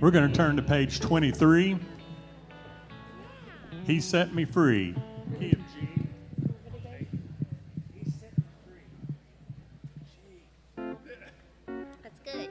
We're going to turn to page 23. He set me free. Key of G. That's good.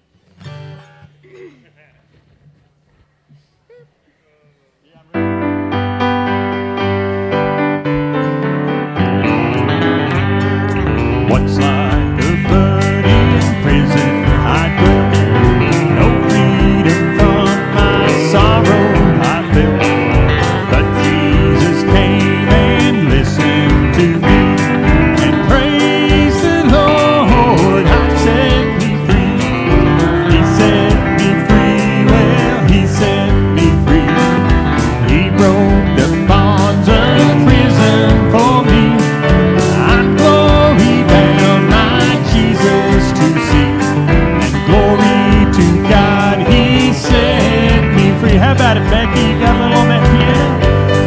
Once like a bird in prison I dwelt, no freedom from my sorrow I felt. But Jesus came and listened to me, and praise the Lord, I set me free. He set me free, well, He set me free. He broke the bonds of prison for me. I'm glory bound, my Jesus to see, and glory to God, He set me free. How about it, Becky? You got a little on that piano?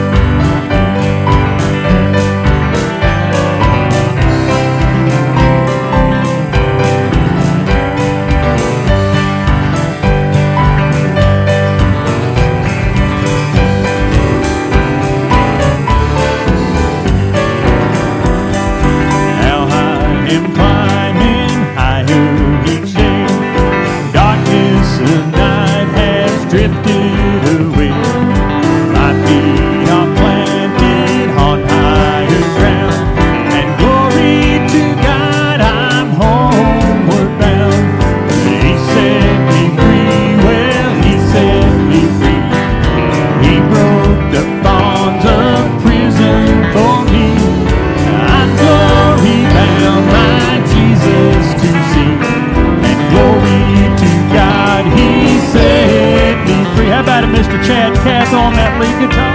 Now I am climbing higher each day. Darkness of night has drifted away. My feet are planted on higher ground, and glory to God, I'm homeward bound. He set me free, well, He set me free. He broke the bonds of prison for me. I'm glory bound, my Jesus to see, and glory to God, He set me free. How about it, Mr. Chad Cath on that lead guitar?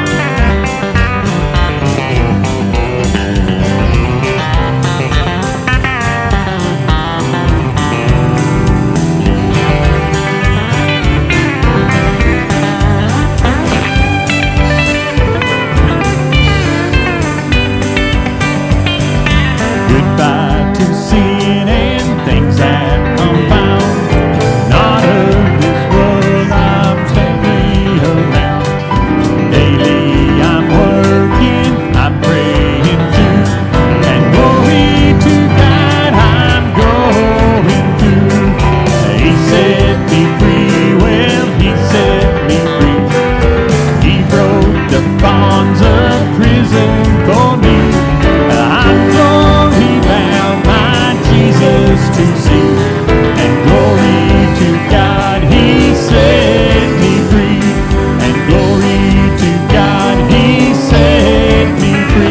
Goodbye to sin and things that confound. Not of this world, I'm stepping around. Daily I'm working, I'm praying too, and glory to God, I'm going through. He set me free, well, He set me free. He broke the bonds of prison for me. I'm glory bound, my Jesus to see, and glory to God, He set me free, and glory to God, He set me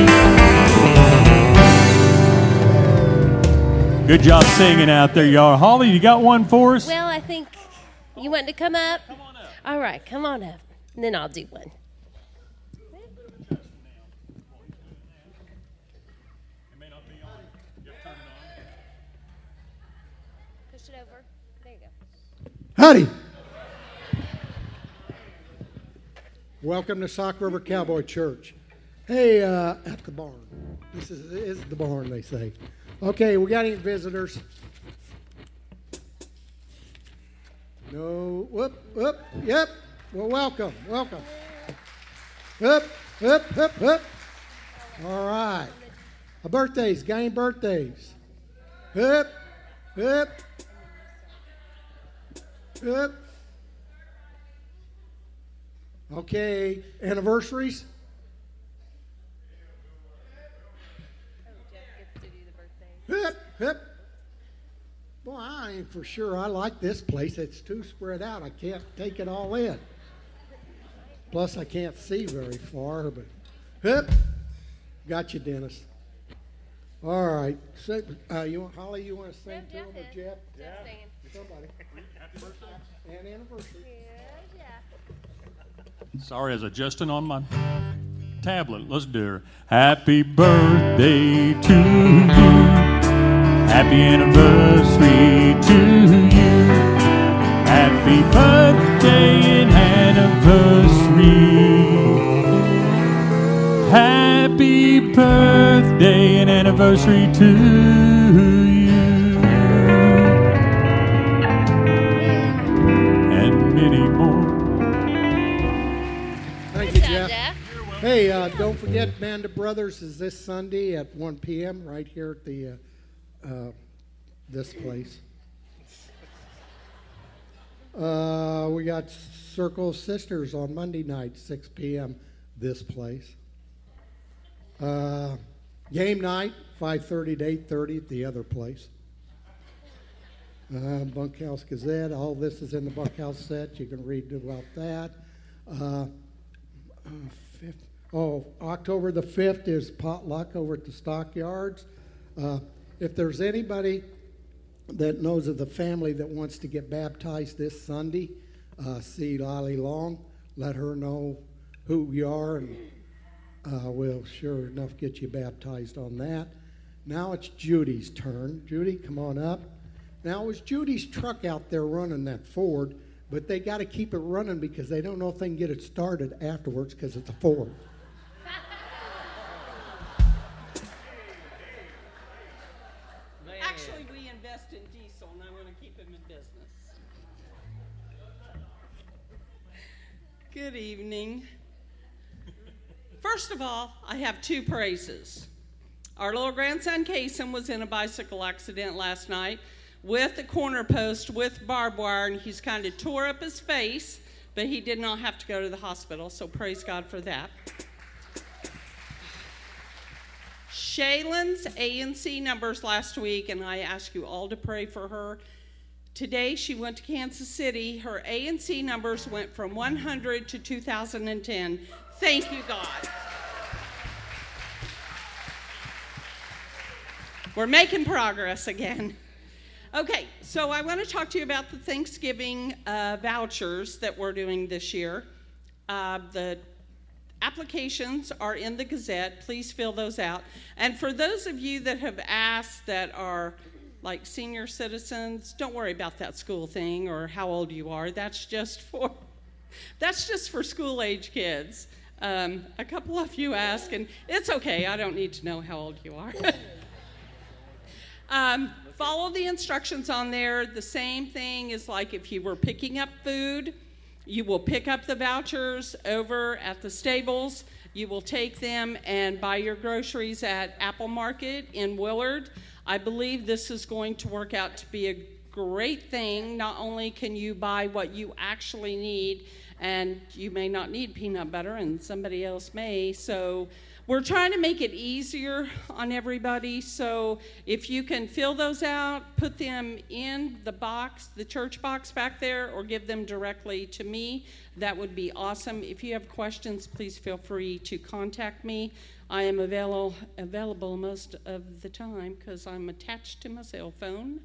free. Good job singing out there, y'all. Holly, you got one for us? Well, I think you want to come up? Come on up. All right, come on up. And then I'll do one. Push it over. There you go. Howdy. Welcome to Sock River Cowboy Church. Hey, at the barn. This is the barn, they say. Okay, we got any visitors? No. Whoop, whoop. Yep. Well, welcome. Whoop, whoop, whoop, whoop. All right. Birthdays. Got any birthdays? Whoop, whoop. Whoop. Okay, anniversaries? Hip, hip. Boy, I ain't for sure. I like this place. It's too spread out. I can't take it all in. Plus, I can't see very far. But hip. Got you, Dennis. All right. So, Holly, you want to sing to him or Jeff? Yeah. Somebody. Happy birthday. And anniversary. Sorry, I was adjusting on my tablet. Let's do her. Happy birthday to you. Happy anniversary to you. Happy birthday and anniversary. Happy birthday and anniversary to you. And many more. Jeff. Hey, don't forget, Band of Brothers is this Sunday at 1 p.m. right here at the this place. We got Circle of Sisters on Monday night, 6 p.m. this place. Game night, 5:30 to 8:30 at the other place. Bunkhouse Gazette, all this is in the Bunkhouse set. You can read about that. October the 5th is potluck over at the Stockyards. If there's anybody that knows of the family that wants to get baptized this Sunday, see Lolly Long, let her know who you are, and we'll sure enough get you baptized on that. Now it's Judy's turn. Judy, come on up. Now it was Judy's truck out there running that Ford, but they got to keep it running because they don't know if they can get it started afterwards because it's a Ford. Actually, we invest in diesel, and I want to keep him in business. Good evening. First of all, I have two praises. Our little grandson, Kason, was in a bicycle accident last night with a corner post with barbed wire, and he's kind of tore up his face, but he did not have to go to the hospital, so praise God for that. Shaylin's A&C numbers last week, and I asked you all to pray for her. Today she went to Kansas City. Her A&C numbers went from 100 to 2010. Thank you, God. We're making progress again. Okay, so I want to talk to you about the Thanksgiving vouchers that we're doing this year. The applications are in the Gazette. Please fill those out. And for those of you that have asked that are like senior citizens, don't worry about that school thing or how old you are. That's just for school-age kids. A couple of you ask, and it's okay. I don't need to know how old you are. Follow the instructions on there. The same thing is like if you were picking up food, you will pick up the vouchers over at the stables. You will take them and buy your groceries at Apple Market in Willard. I believe this is going to work out to be a great thing. Not only can you buy what you actually need, and you may not need peanut butter and somebody else may, so we're trying to make it easier on everybody. So if you can fill those out, put them in the box, the church box back there, or give them directly to me, that would be awesome. If you have questions, please feel free to contact me. I am available most of the time because I'm attached to my cell phone.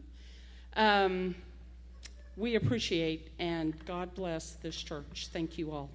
We appreciate, and God bless this church. Thank you all.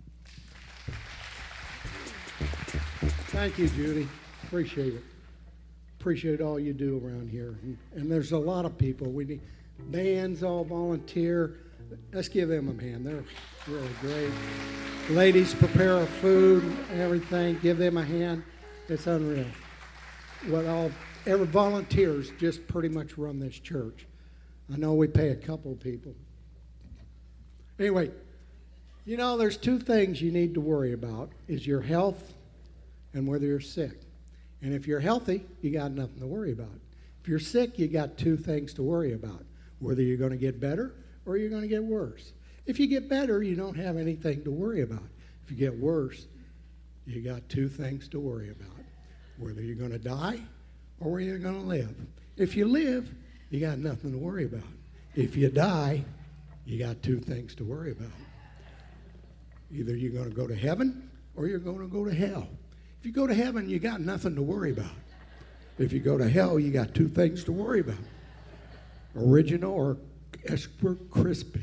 Thank you, Judy. Appreciate it. Appreciate all you do around here. And there's a lot of people. We need bands, all volunteer. Let's give them a hand. They're really great. Ladies prepare our food and everything. Give them a hand. It's unreal. Every volunteers just pretty much run this church. I know we pay a couple of people. Anyway, there's two things you need to worry about, is your health and whether you're sick. And if you're healthy, you got nothing to worry about. If you're sick, you got two things to worry about, whether you're going to get better or you're going to get worse. If you get better, you don't have anything to worry about. If you get worse, you got two things to worry about, whether you're going to die or whether you're going to live. If you live, you got nothing to worry about. If you die, you got two things to worry about. Either you're going to go to heaven or you're going to go to hell. If you go to heaven, you got nothing to worry about. If you go to hell, you got two things to worry about. Original or expert crispy.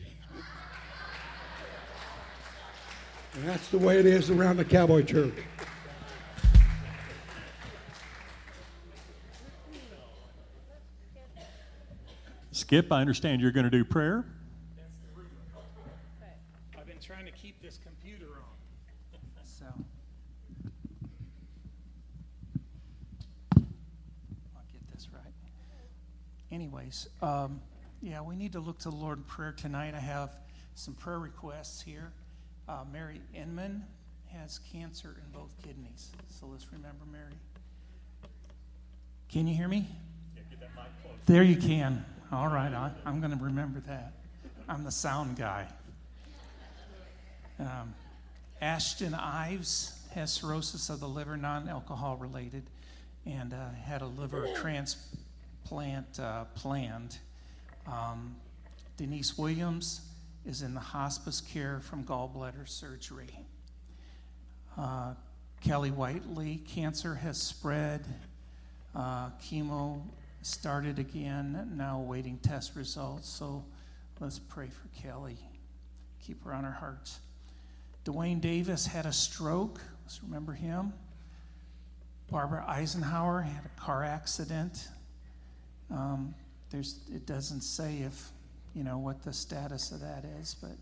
And that's the way it is around the Cowboy Church. Skip, I understand you're going to do prayer. That's the root. I've been trying to keep this computer on. So I'll get this right. Anyways, we need to look to the Lord in prayer tonight. I have some prayer requests here. Mary Inman has cancer in both kidneys. So let's remember Mary. Can you hear me? Yeah, get that mic close. There you can. All right, I'm going to remember that. I'm the sound guy. Ashton Ives has cirrhosis of the liver, non-alcohol related, and had a liver transplant planned. Denise Williams is in the hospice care from gallbladder surgery. Kelly Whiteley, cancer has spread. Chemo started again, now awaiting test results. So let's pray for Kelly. Keep her on our hearts. Dwayne Davis had a stroke. Let's remember him. Barbara Eisenhower had a car accident. It doesn't say if, what the status of that is, but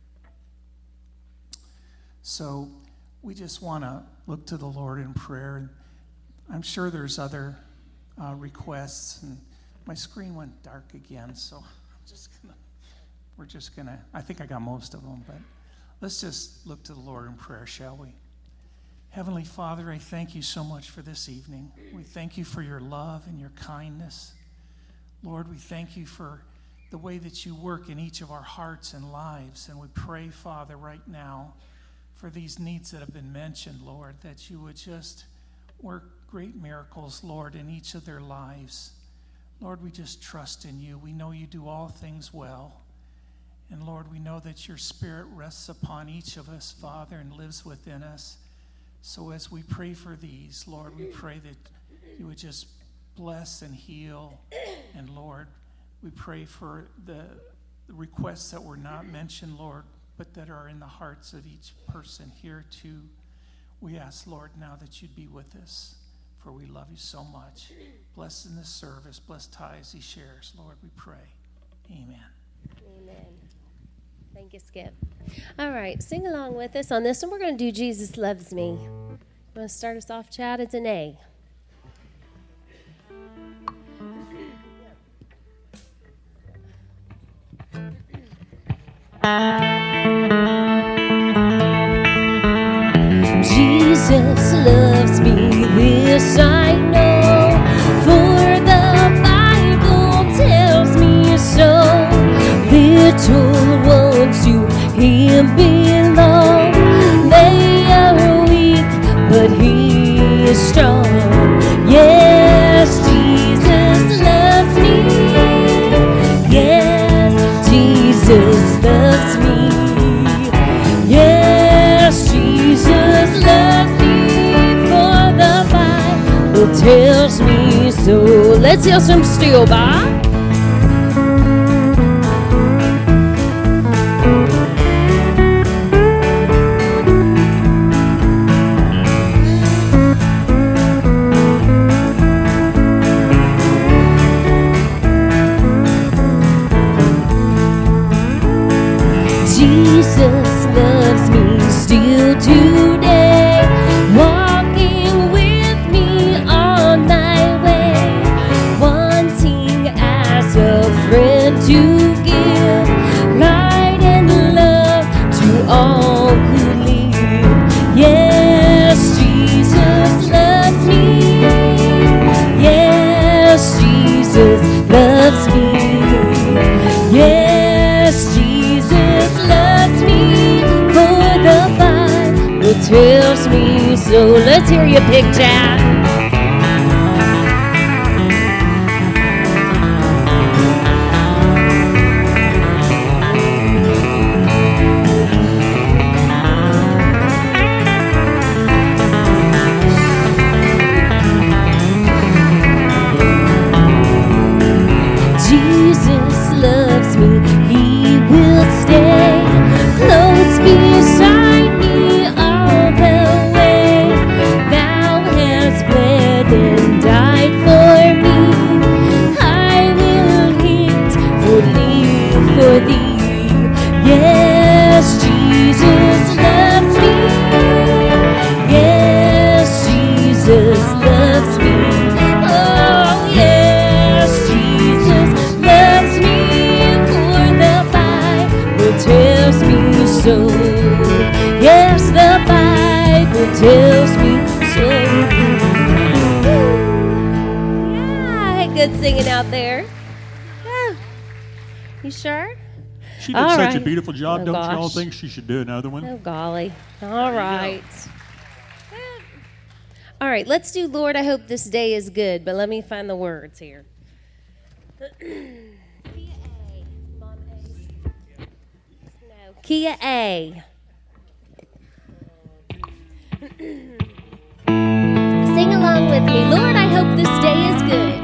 so we just want to look to the Lord in prayer. I'm sure there's other requests, and my screen went dark again, so we're just gonna, I think I got most of them, but let's just look to the Lord in prayer, shall we? Heavenly Father, I thank you so much for this evening. We thank you for your love and your kindness. Lord, we thank you for the way that you work in each of our hearts and lives, and we pray, Father, right now for these needs that have been mentioned, Lord, that you would just work great miracles, Lord, in each of their lives. Lord, we just trust in you. We know you do all things well. And Lord, we know that your Spirit rests upon each of us, Father, and lives within us. So as we pray for these, Lord, we pray that you would just bless and heal. And Lord, we pray for the requests that were not mentioned, Lord, but that are in the hearts of each person here too. We ask, Lord, now that you'd be with us, for we love you so much. Bless in this service, bless Ty as he shares, Lord, we pray. Amen. Amen. Thank you, Skip. All right, sing along with us on this one. We're going to do Jesus Loves Me. You want to start us off, Chad? It's an A. Jesus loves me, this I know, for the Bible tells me so. Little ones to him belong, they are weak, but he is strong. Yes, Jesus loves me. Yes, Jesus loves me. Yes, Jesus loves me, for the Bible tells me so. Let's hear some steel, Bob. Jesus loves me still today, walking with me on my way, wanting as a friend to give light and love to all who live. Yes, Jesus loves me. Yes, Jesus loves me. Yes, Jesus loves me, for the Bible tells me so. Let's hear you pick, Chad. Jesus loves me, he will stay close beside me all the way. Thou hast bled and died for me, I will eat or live for thee. Yes, Jesus loves me. Yes, Jesus loves me. Oh, yes, Jesus loves me, for the Bible tells me so. Yes, the Bible tells me so. Yeah, good singing out there. Yeah. You sure? She did All such a right. beautiful job. Oh, Don't you all gosh. think she should do another one? Oh, golly. All right. All right, let's do Lord, I hope this day is good, but let me find the words here. Kia A. Sing along with me. Lord, I hope this day is good.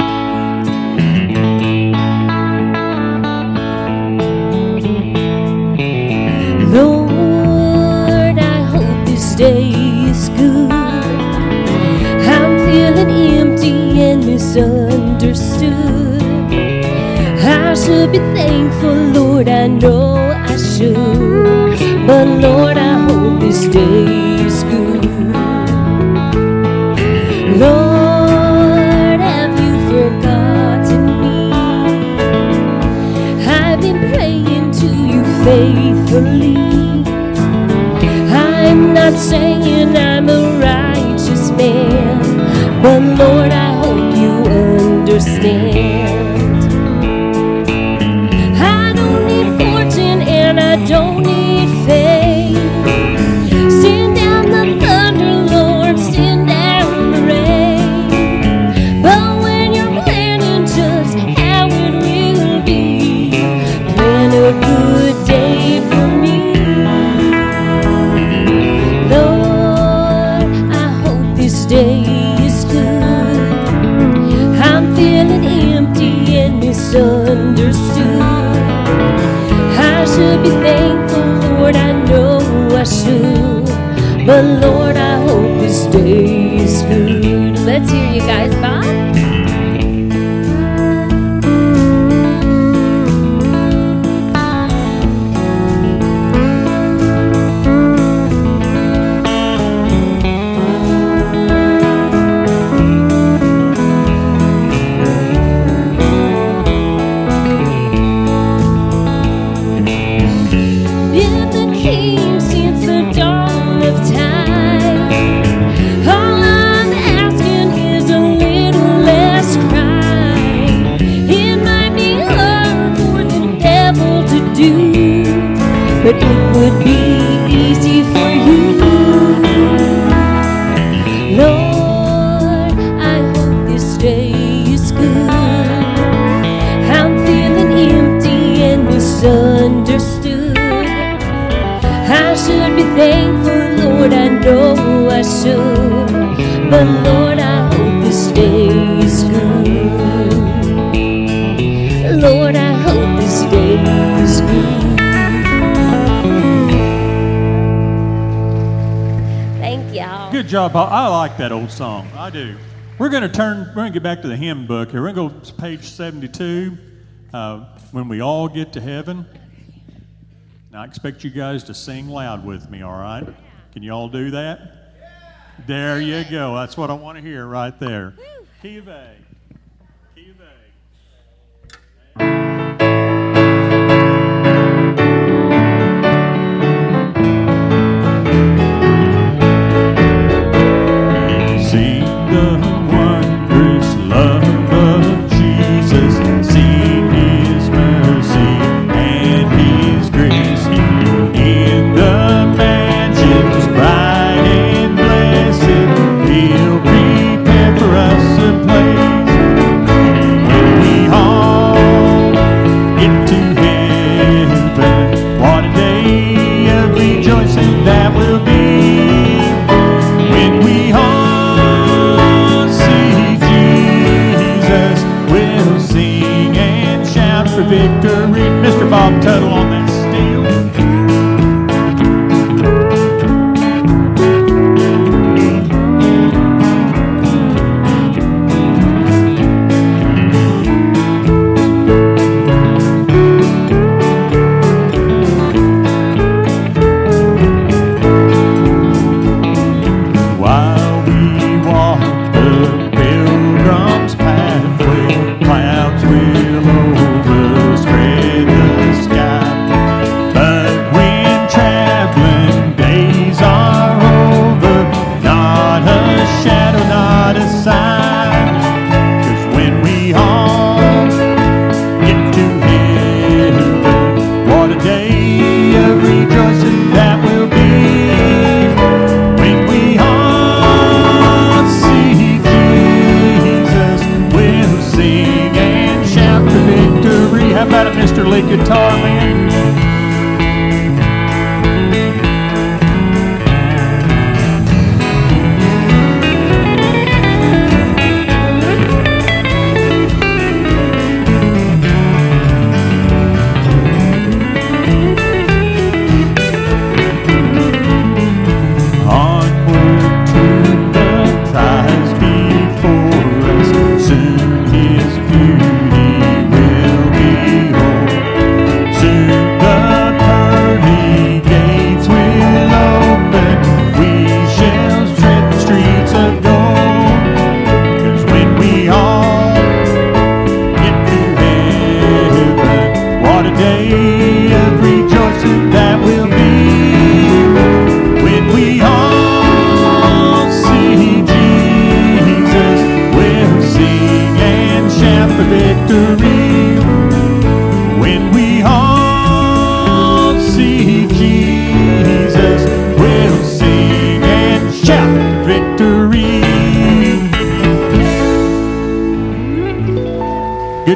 Lord, I hope this day is good. I'm feeling empty and misunderstood. I should be thankful, Lord, I know I should. But Lord, I hope this day is good. Lord, have you forgotten me? I've been praying to you faithfully. I'm not saying I'm a righteous man, but Lord, I hope you understand. I don't need fortune and I don't need fame. Send down the thunder, Lord, send down the rain. But when you're planning just how it will be, plan a good day for me. Lord, I hope this day is good. I'm feeling empty and misunderstood. I should be thankful, Lord, I know I should. But Lord, I hope this day is good. Let's hear you guys, Bob. Been the king since the dawn of time. All I'm asking is a little less crime. It might be hard for the devil to do, but it would be easy for you. Lord, I hope this day is good. I'm feeling empty and misunderstood. I should be thankful, Lord, I know I should. But Lord, I hope this day is good. Lord, I hope this day is good. Thank y'all. Good job, Paul. I like that old song. I do. We're going to get back to the hymn book here. We're going to go to page 72, when we all get to heaven. Now, I expect you guys to sing loud with me, all right? Can you all do that? There you go. That's what I want to hear right there. Key of A. Key of A. Sing the wondrous love of Jesus. Sing His mercy and His grace. In the mansions bright and blessed, He'll prepare for us a place. When we all get to heaven, what a day of rejoicing that will be. When we all see Jesus, we'll sing and shout for victory. Mr. Bob Tuttle on that steel.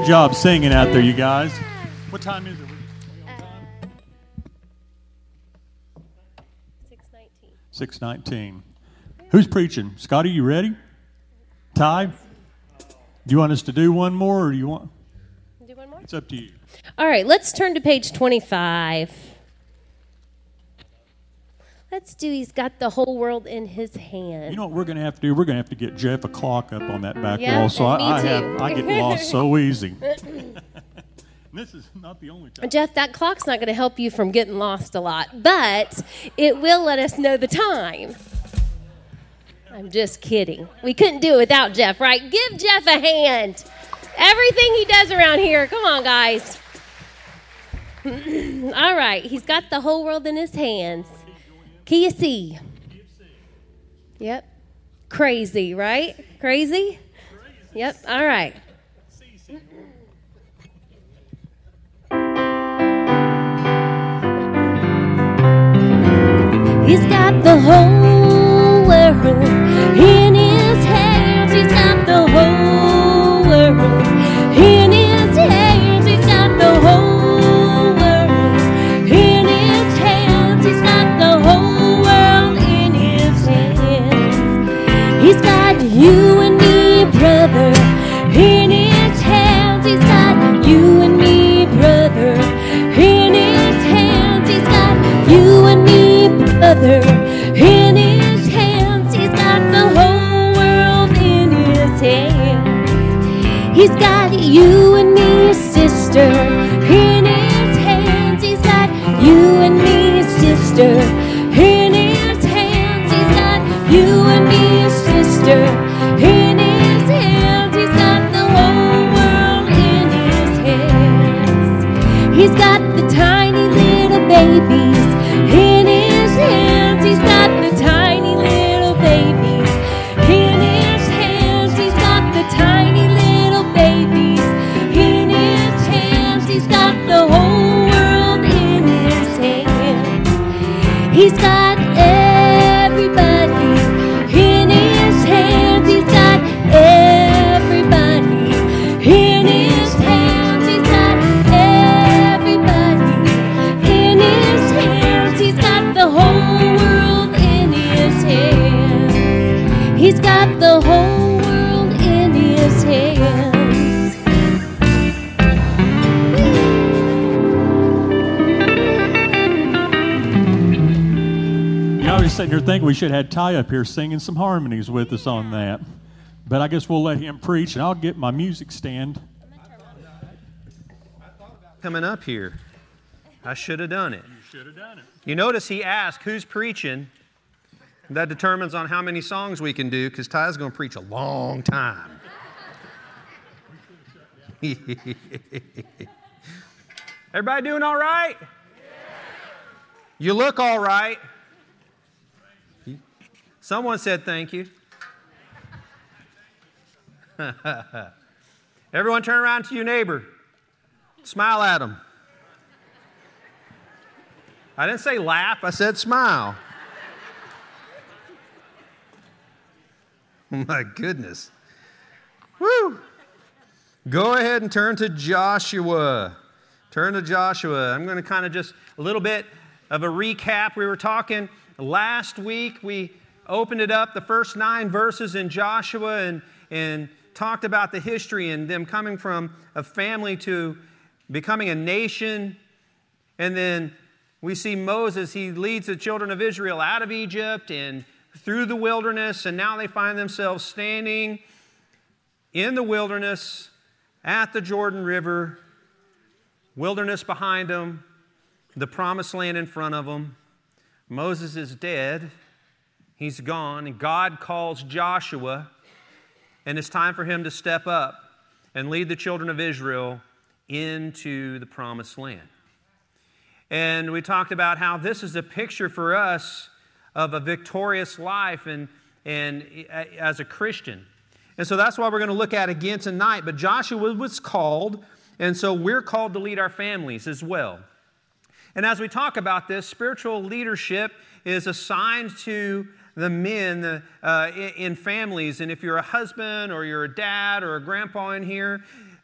job singing out there, you guys. What time is it? 6:19. Who's preaching? Scotty, you ready? Ty? Do you want us to do one more, or do you want? Do one more? It's up to you. All right, let's turn to page 25. Let's do He's Got the Whole World in His Hand. You know what we're going to have to do? We're going to have to get Jeff a clock up on that back Yeah, wall. So and me I too. get lost so easy. This is not the only time. Jeff, that clock's not going to help you from getting lost a lot, but it will let us know the time. I'm just kidding. We couldn't do it without Jeff, right? Give Jeff a hand. Everything he does around here. Come on, guys. All right. He's got the whole world in his hands. Can you see? Yep. Crazy, right? Crazy? Yep. All right. He's got the whole world in his hands. He's got the whole world in his hands. He's got the whole world in his hands. He's got the whole world in his hands. He's got you and me, brother, in his hands. He's got you and me, brother, in his hands. He's got you and me, brother, in his hands. He's got the whole world in his hands. He's got you and me, sister, in his hands. He's got you and me, sister, in his hands. He's got you and me, sister, in his hands. He's got the whole world in his hands. He's got the tiny little babies in his hands. He's got the tiny little babies in his hands. He's got the tiny little babies in his hands. He's got the whole world in his hands. He's got everybody in his hands. He's got everybody in his hands. He's got everybody in his hands. He's got the whole world in his hands. He's got the whole world in his hands. You know, I was sitting here thinking we should have had Ty up here singing some harmonies with us on that. But I guess we'll let him preach, and I'll get my music stand. Coming up here. I should have done it. You should have done it. You notice he asked, who's preaching? That determines on how many songs we can do, because Ty's going to preach a long time. Everybody doing all right? You look all right. Someone said thank you. Everyone turn around to your neighbor. Smile at them. I didn't say laugh, I said smile. My goodness. Woo! Go ahead and turn to Joshua. Turn to Joshua. I'm going to kind of just a little bit of a recap. We were talking last week. We opened it up, the first 9 verses in Joshua, and talked about the history and them coming from a family to becoming a nation. And then we see Moses, he leads the children of Israel out of Egypt and through the wilderness, and now they find themselves standing in the wilderness at the Jordan River, wilderness behind them, the promised land in front of them. Moses is dead. He's gone, and God calls Joshua, and it's time for him to step up and lead the children of Israel into the promised land. And we talked about how this is a picture for us of a victorious life and as a Christian. And so that's what we're going to look at again tonight. But Joshua was called, and so we're called to lead our families as well. And as we talk about this, spiritual leadership is assigned to the men in families. And if you're a husband or you're a dad or a grandpa in here,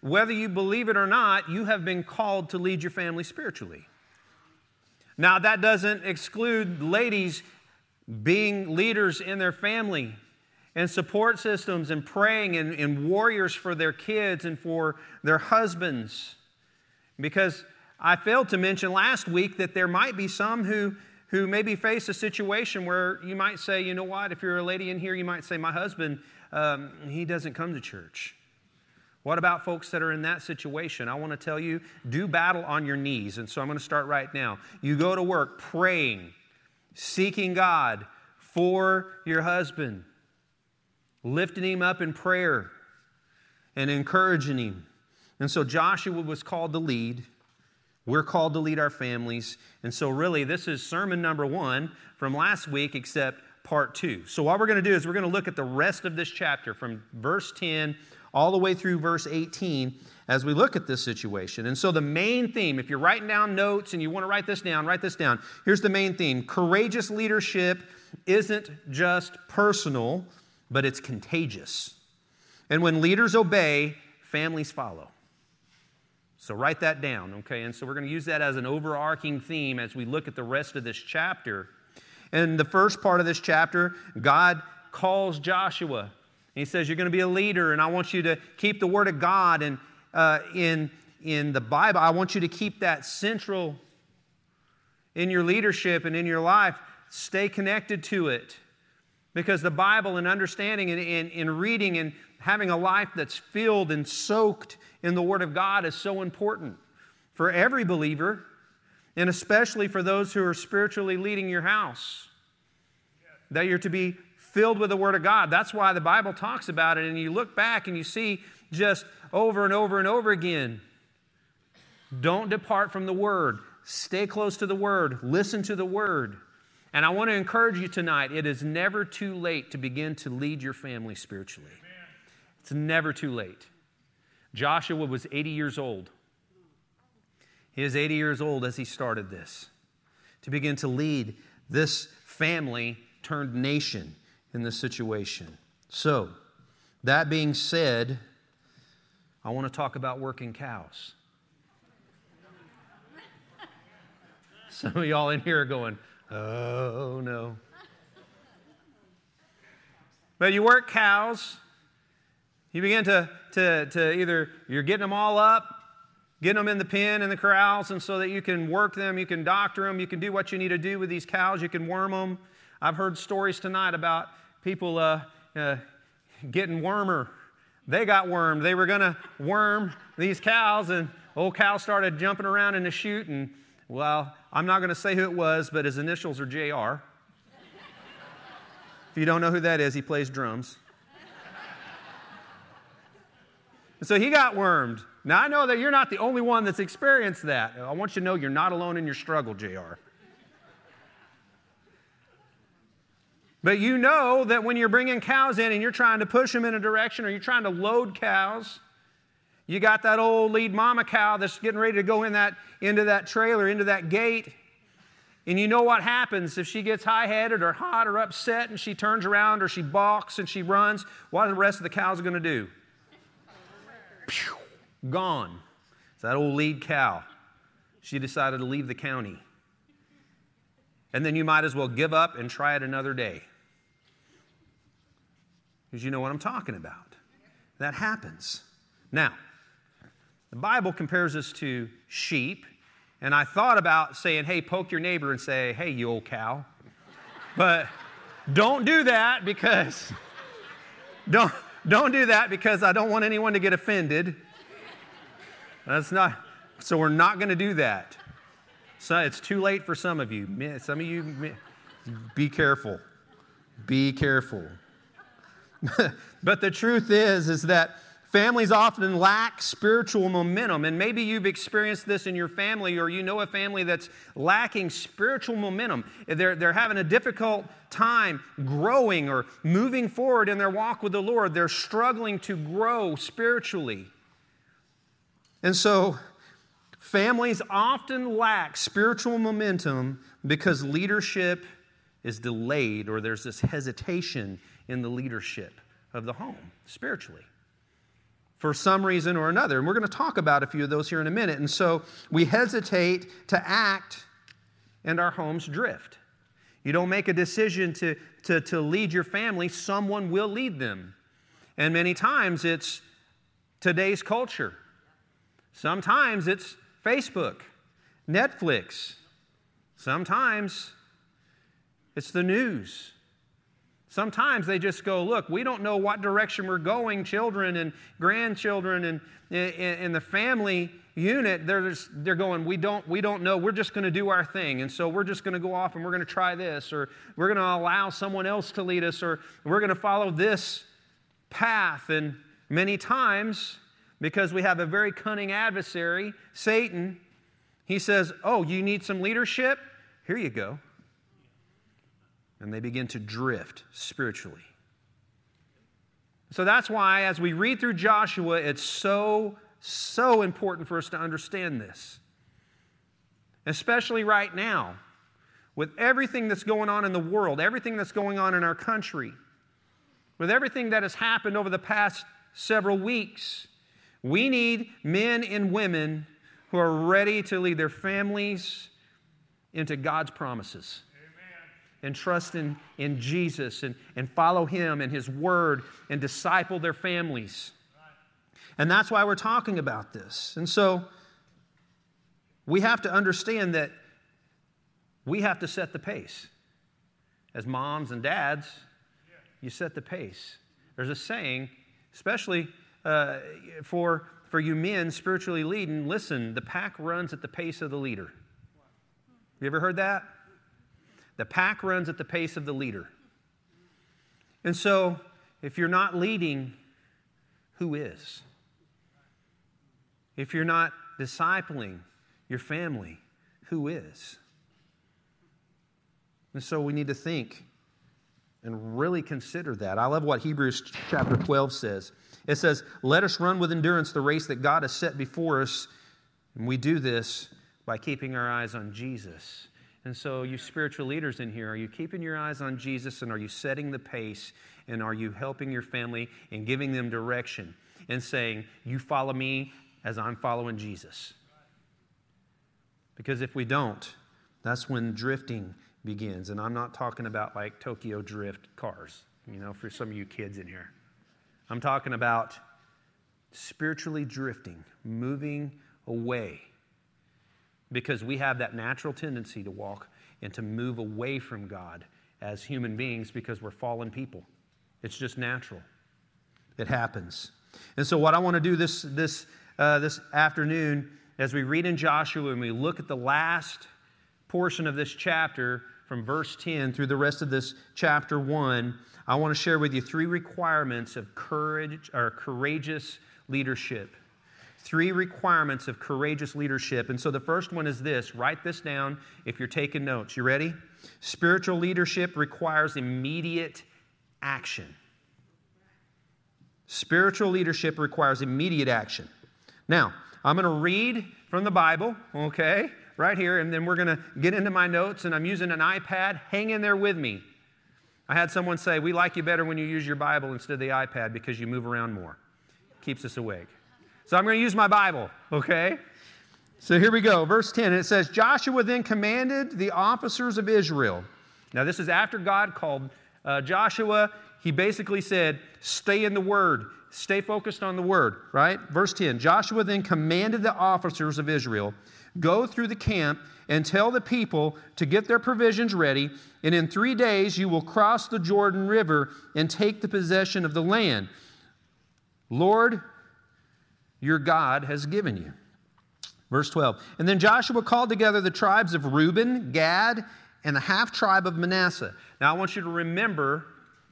whether you believe it or not, you have been called to lead your family spiritually. Now, that doesn't exclude ladies being leaders in their family and support systems and praying and warriors for their kids and for their husbands. Because I failed to mention last week that there might be some who maybe face a situation where you might say, you know what, if you're a lady in here, you might say, my husband, he doesn't come to church. What about folks that are in that situation? I want to tell you, do battle on your knees. And so I'm going to start right now. You go to work praying, seeking God for your husband, lifting him up in prayer and encouraging him. And so Joshua was called to lead. We're called to lead our families. And so really, this is sermon number 1 from last week, except part 2. So what we're going to do is we're going to look at the rest of this chapter from verse 10 all the way through verse 18 as we look at this situation. And so the main theme, if you're writing down notes and you want to write this down, write this down. Here's the main theme. Courageous leadership isn't just personal, but it's contagious. And when leaders obey, families follow. So write that down, okay? And so we're going to use that as an overarching theme as we look at the rest of this chapter. And the first part of this chapter, God calls Joshua. He says, you're going to be a leader, and I want you to keep the Word of God. And in the Bible, I want you to keep that central in your leadership and in your life. Stay connected to it. Because the Bible and understanding and reading and having a life that's filled and soaked in the Word of God is so important for every believer, and especially for those who are spiritually leading your house. That you're to be filled with the Word of God. That's why the Bible talks about it, and you look back and you see just over and over and over again, don't depart from the Word. Stay close to the Word. Listen to the Word. And I want to encourage you tonight, it is never too late to begin to lead your family spiritually. Amen. It's never too late. Joshua was 80 years old. He was 80 years old as he started this, to begin to lead this family turned nation in this situation. So, that being said, I want to talk about working cows. Some of y'all in here are going, oh no. But you work cows, you begin to either, you're getting them all up, getting them in the pen and the corrals, and so that you can work them, you can doctor them, you can do what you need to do with these cows, you can worm them. I've heard stories tonight about people getting wormer. They got wormed. They were going to worm these cows, and old cow started jumping around in the chute, and, well, I'm not going to say who it was, but his initials are JR. If you don't know who that is, he plays drums. And so he got wormed. Now, I know that you're not the only one that's experienced that. I want you to know you're not alone in your struggle, JR. But you know that when you're bringing cows in and you're trying to push them in a direction, or you're trying to load cows, you got that old lead mama cow that's getting ready to go into that trailer, into that gate. And you know what happens if she gets high-headed or hot or upset and she turns around or she balks and she runs. What are the rest of the cows going to do? Pew, gone. It's that old lead cow. She decided to leave the county. And then you might as well give up and try it another day. Because you know what I'm talking about. That happens. Now, the Bible compares us to sheep, and I thought about saying, hey, poke your neighbor and say, hey, you old cow. But don't do that because don't do that because I don't want anyone to get offended. So we're not going to do that. So it's too late for some of you. Some of you, be careful. Be careful. But the truth is that families often lack spiritual momentum, and maybe you've experienced this in your family, or you know a family that's lacking spiritual momentum. They're having a difficult time growing or moving forward in their walk with the Lord. They're struggling to grow spiritually. And so families often lack spiritual momentum because leadership is delayed, or there's this hesitation in the leadership of the home spiritually. for some reason or another. And we're going to talk about a few of those here in a minute. And so we hesitate to act and our homes drift. You don't make a decision to lead your family, someone will lead them. And many times it's today's culture. Sometimes it's Facebook, Netflix. Sometimes it's the news. Sometimes they just go, look, we don't know what direction we're going. Children and grandchildren and in the family unit, they're going, we don't know. We're just going to do our thing. And so we're just going to go off and we're going to try this, or we're going to allow someone else to lead us, or we're going to follow this path. And many times, because we have a very cunning adversary, Satan, he says, oh, you need some leadership? Here you go. And they begin to drift spiritually. So that's why as we read through Joshua, it's so important for us to understand this. Especially right now, with everything that's going on in the world, everything that's going on in our country, with everything that has happened over the past several weeks, we need men and women who are ready to lead their families into God's promises. And trust in Jesus and follow Him and His Word and disciple their families. And that's why we're talking about this. And so we have to understand that we have to set the pace. As moms and dads, you set the pace. There's a saying, especially for you men spiritually leading, listen, the pack runs at the pace of the leader. You ever heard that? The pack runs at the pace of the leader. And so, if you're not leading, who is? If you're not discipling your family, who is? And so we need to think and really consider that. I love what Hebrews chapter 12 says. It says, let us run with endurance the race that God has set before us. And we do this by keeping our eyes on Jesus. And so you spiritual leaders in here, are you keeping your eyes on Jesus, and are you setting the pace, and are you helping your family and giving them direction and saying, you follow me as I'm following Jesus? Because if we don't, that's when drifting begins. And I'm not talking about like Tokyo Drift cars, for some of you kids in here. I'm talking about spiritually drifting, moving away. Because we have that natural tendency to walk and to move away from God as human beings because we're fallen people. It's just natural. It happens. And so what I want to do this afternoon, as we read in Joshua and we look at the last portion of this chapter from verse 10 through the rest of this chapter 1, I want to share with you 3 requirements of courageous leadership. 3 requirements of courageous leadership. And so the first one is this. Write this down if you're taking notes. You ready? Spiritual leadership requires immediate action. Spiritual leadership requires immediate action. Now, I'm going to read from the Bible, okay, right here, and then we're going to get into my notes, and I'm using an iPad. Hang in there with me. I had someone say, we like you better when you use your Bible instead of the iPad because you move around more. Keeps us awake. So I'm going to use my Bible, okay? So here we go, verse 10. It says, Joshua then commanded the officers of Israel. Now this is after God called Joshua. He basically said, stay in the Word. Stay focused on the Word, right? Verse 10, Joshua then commanded the officers of Israel, go through the camp and tell the people to get their provisions ready, and in 3 days you will cross the Jordan River and take the possession of the land Lord, your God has given you. Verse 12, and then Joshua called together the tribes of Reuben, Gad, and the half-tribe of Manasseh. Now I want you to remember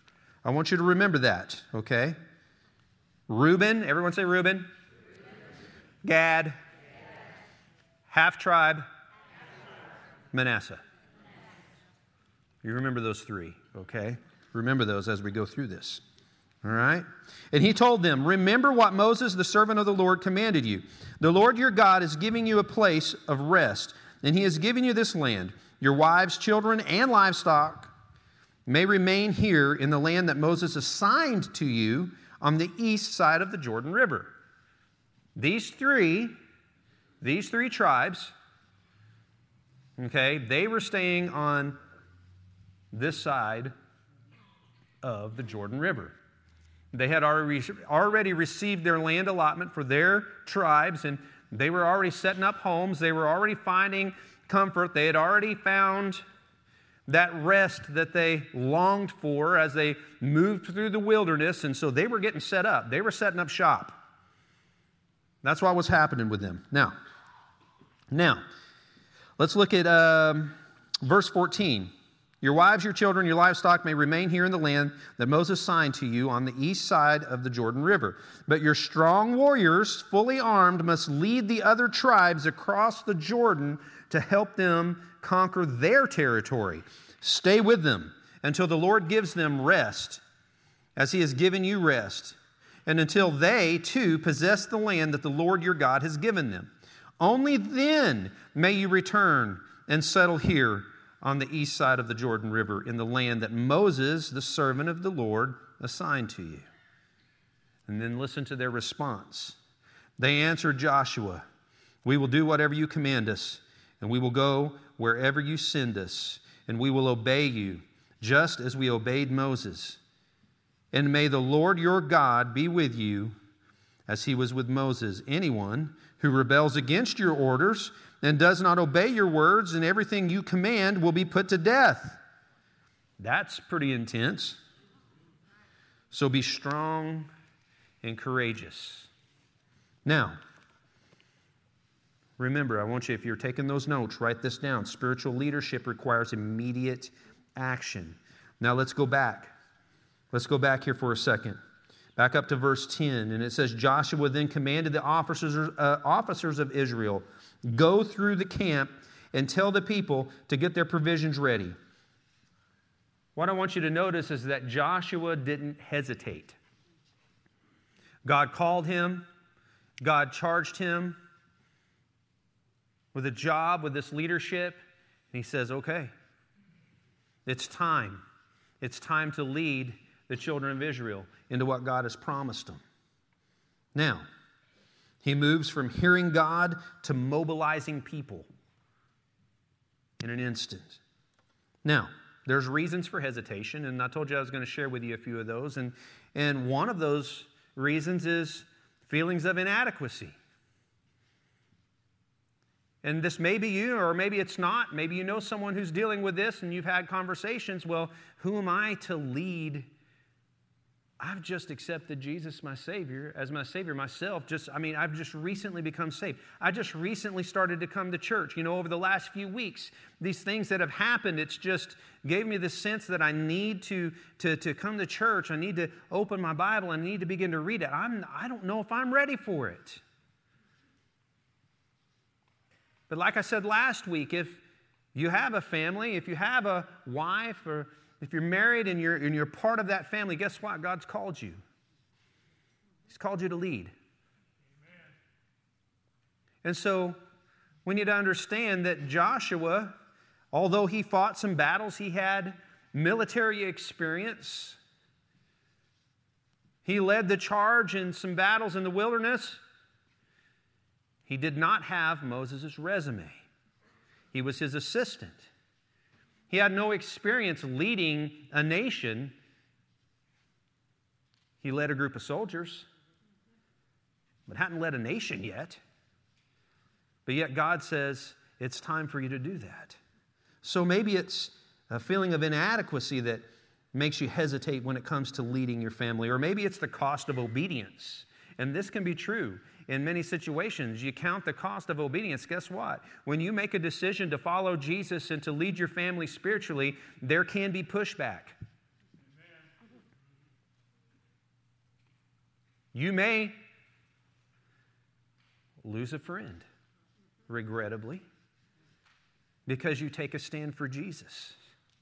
that, okay? Reuben, everyone say Reuben. Gad, half-tribe, Manasseh. You remember those 3, okay? Remember those as we go through this. All right? And he told them, remember what Moses, the servant of the Lord, commanded you. The Lord your God is giving you a place of rest, and he has given you this land. Your wives, children, and livestock may remain here in the land that Moses assigned to you on the east side of the Jordan River. These three tribes, okay, they were staying on this side of the Jordan River. They had already received their land allotment for their tribes, and they were already setting up homes. They were already finding comfort. They had already found that rest that they longed for as they moved through the wilderness, and so they were getting set up. They were setting up shop. That's what was happening with them. Now, let's look at verse 14. Your wives, your children, your livestock may remain here in the land that Moses signed to you on the east side of the Jordan River. But your strong warriors, fully armed, must lead the other tribes across the Jordan to help them conquer their territory. Stay with them until the Lord gives them rest, as He has given you rest, and until they, too, possess the land that the Lord your God has given them. Only then may you return and settle here on the east side of the Jordan River in the land that Moses, the servant of the Lord, assigned to you. And then listen to their response. They answered Joshua, we will do whatever you command us, and we will go wherever you send us, and we will obey you, just as we obeyed Moses. And may the Lord your God be with you as He was with Moses. Anyone who rebels against your orders and does not obey your words and everything you command will be put to death. That's pretty intense. So be strong and courageous. Now, remember, I want you, if you're taking those notes, write this down. Spiritual leadership requires immediate action. Now let's go back. Let's go back here for a second. Back up to verse 10, and it says, Joshua then commanded the officers of Israel, go through the camp and tell the people to get their provisions ready. What I want you to notice is that Joshua didn't hesitate. God called him. God charged him with a job, with this leadership. And he says, okay, it's time. It's time to lead the children of Israel into what God has promised them. Now, he moves from hearing God to mobilizing people in an instant. Now, there's reasons for hesitation, and I told you I was going to share with you a few of those. And one of those reasons is feelings of inadequacy. And this may be you, or maybe it's not. Maybe you know someone who's dealing with this, and you've had conversations. Well, who am I to lead? I've just accepted Jesus, my Savior, as my Savior myself. I've just recently become saved. I just recently started to come to church. Over the last few weeks, these things that have happened, it's just gave me this sense that I need to come to church. I need to open my Bible. I need to begin to read it. I don't know if I'm ready for it. But like I said last week, if you have a family, if you have a wife, or if you're married and you're part of that family, guess what? God's called you. He's called you to lead. Amen. And so we need to understand that Joshua, although he fought some battles, he had military experience. He led the charge in some battles in the wilderness. He did not have Moses' resume. He was his assistant. He had no experience leading a nation. He led a group of soldiers, but hadn't led a nation yet. But yet God says, it's time for you to do that. So maybe it's a feeling of inadequacy that makes you hesitate when it comes to leading your family. Or maybe it's the cost of obedience. And this can be true in many situations. You count the cost of obedience. Guess what? When you make a decision to follow Jesus and to lead your family spiritually, there can be pushback. Amen. You may lose a friend, regrettably, because you take a stand for Jesus.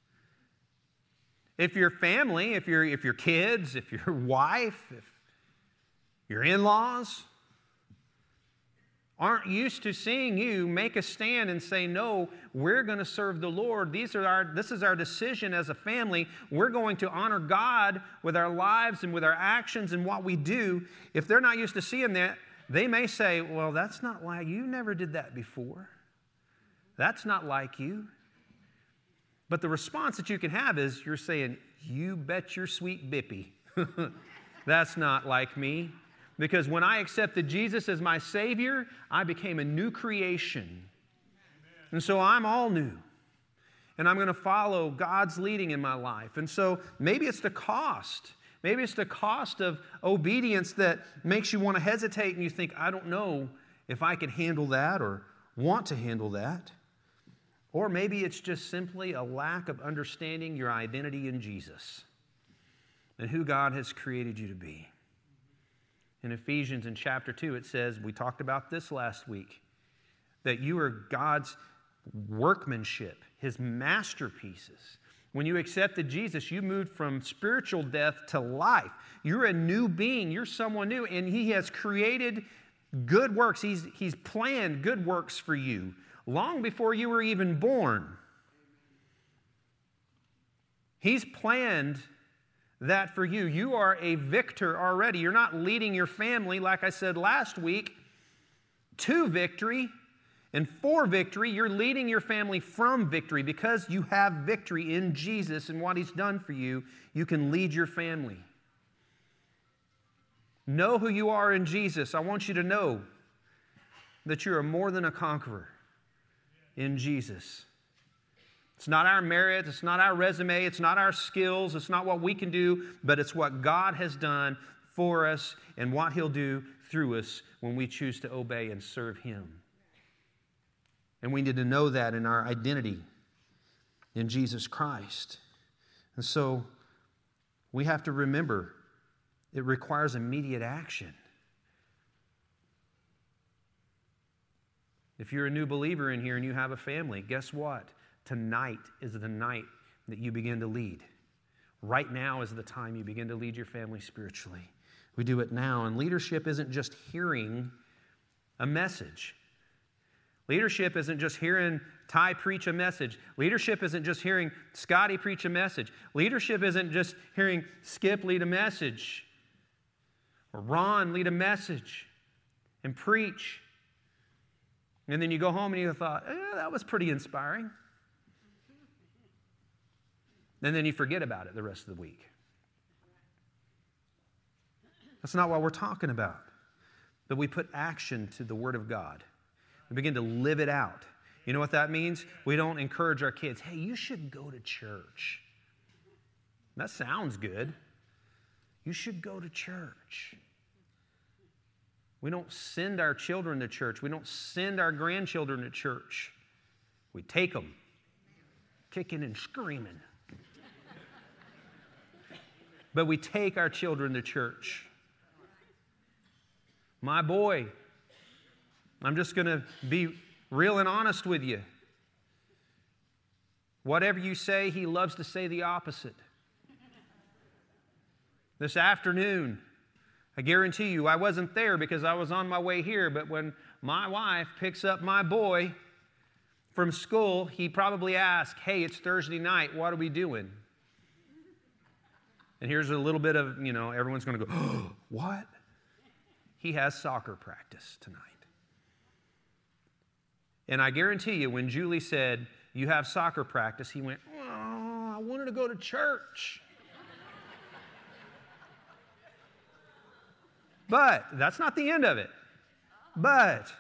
If your family, if your kids, if your wife, if your in-laws aren't used to seeing you make a stand and say, no, we're going to serve the Lord. This is our decision as a family. We're going to honor God with our lives and with our actions and what we do. If they're not used to seeing that, they may say, well, that's not like you. Never did that before. That's not like you. But the response that you can have is you're saying, you bet your sweet bippy. That's not like me. Because when I accepted Jesus as my Savior, I became a new creation. And so I'm all new. And I'm going to follow God's leading in my life. And so maybe it's the cost. Maybe it's the cost of obedience that makes you want to hesitate and you think, I don't know if I can handle that or want to handle that. Or maybe it's just simply a lack of understanding your identity in Jesus and who God has created you to be. In Ephesians in chapter 2, it says, we talked about this last week, that you are God's workmanship, His masterpieces. When you accepted Jesus, you moved from spiritual death to life. You're a new being. You're someone new, and He has created good works. He's planned good works for you long before you were even born. He's planned that for you. You are a victor already. You're not leading your family, like I said last week, to victory and for victory. You're leading your family from victory. Because you have victory in Jesus and what He's done for you, you can lead your family. Know who you are in Jesus. I want you to know that you are more than a conqueror in Jesus. It's not our merit, it's not our resume, it's not our skills, it's not what we can do, but it's what God has done for us and what He'll do through us when we choose to obey and serve Him. And we need to know that in our identity in Jesus Christ. And so we have to remember it requires immediate action. If you're a new believer in here and you have a family, guess what? Tonight is the night that you begin to lead. Right now is the time you begin to lead your family spiritually. We do it now. And leadership isn't just hearing a message. Leadership isn't just hearing Ty preach a message. Leadership isn't just hearing Scotty preach a message. Leadership isn't just hearing Skip lead a message or Ron lead a message and preach. And then you go home and you thought, that was pretty inspiring. And then you forget about it the rest of the week. That's not what we're talking about. But we put action to the Word of God. We begin to live it out. You know what that means? We don't encourage our kids, hey, you should go to church. That sounds good. You should go to church. We don't send our children to church. We don't send our grandchildren to church. We take them, kicking and screaming. But we take our children to church. My boy, I'm just going to be real and honest with you. Whatever you say, he loves to say the opposite. This afternoon, I guarantee you, I wasn't there because I was on my way here, but when my wife picks up my boy from school, he probably asks, hey, it's Thursday night, what are we doing? And here's a little bit of, everyone's going to go, oh, what? He has soccer practice tonight. And I guarantee you, when Julie said, you have soccer practice, he went, oh, I wanted to go to church. But that's not the end of it. But